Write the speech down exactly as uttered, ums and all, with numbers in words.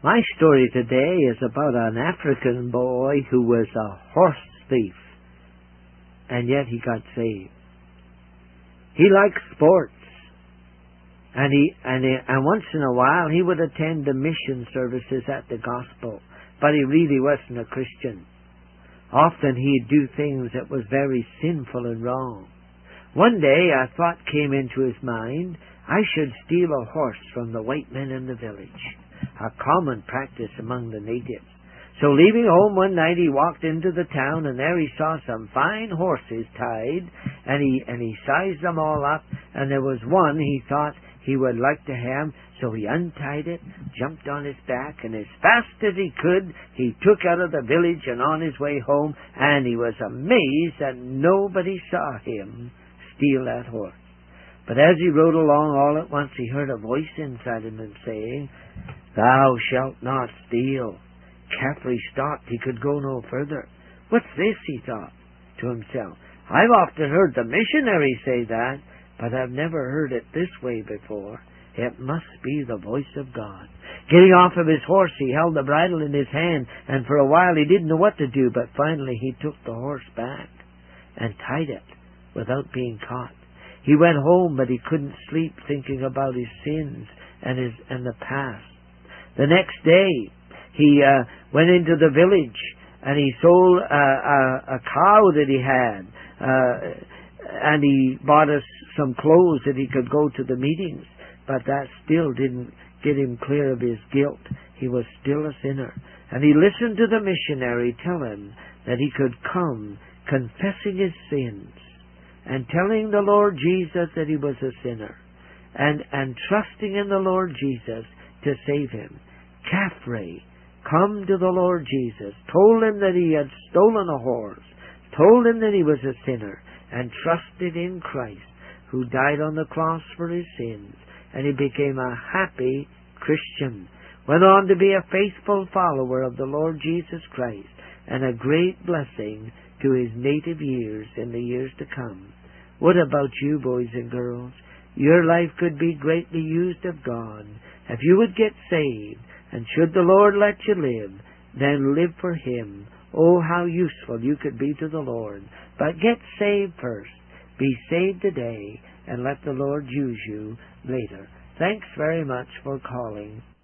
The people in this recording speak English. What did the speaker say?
My story today is about an African boy who was a horse thief, and yet he got saved. He liked sports, and he and he, and once in a while he would attend the mission services at the gospel, but he really wasn't a Christian. Often he'd do things that was very sinful and wrong. One day a thought came into his mind: I should steal a horse from the white men in the village, a common practice among the natives. So leaving home one night, he walked into the town, and there he saw some fine horses tied, and he and he sized them all up, and there was one he thought he would like to have, so he untied it, jumped on his back, and as fast as he could, he took out of the village and on his way home, and he was amazed that nobody saw him steal that horse. But as he rode along, all at once he heard a voice inside him saying, "Thou shalt not steal." Carefully stopped. He could go no further. "What's this?" he thought to himself. "I've often heard the missionaries say that, but I've never heard it this way before. It must be the voice of God." Getting off of his horse, he held the bridle in his hand, and for a while he didn't know what to do, but finally he took the horse back and tied it without being caught. He went home, but he couldn't sleep, thinking about his sins and his and the past. The next day, he uh, went into the village, and he sold uh, a, a cow that he had, uh, and he bought us some clothes that he could go to the meetings. But that still didn't get him clear of his guilt. He was still a sinner. And he listened to the missionary tell him that he could come confessing his sins and telling the Lord Jesus that he was a sinner, and, and trusting in the Lord Jesus to save him. Caffrey come to the Lord Jesus, told him that he had stolen a horse, told him that he was a sinner, and trusted in Christ, who died on the cross for his sins, and he became a happy Christian, went on to be a faithful follower of the Lord Jesus Christ, and a great blessing to his native years in the years to come. What about you, boys and girls? Your life could be greatly used of God if you would get saved, and should the Lord let you live, then live for Him. Oh, how useful you could be to the Lord. But get saved first. Be saved today, and let the Lord use you later. Thanks very much for calling.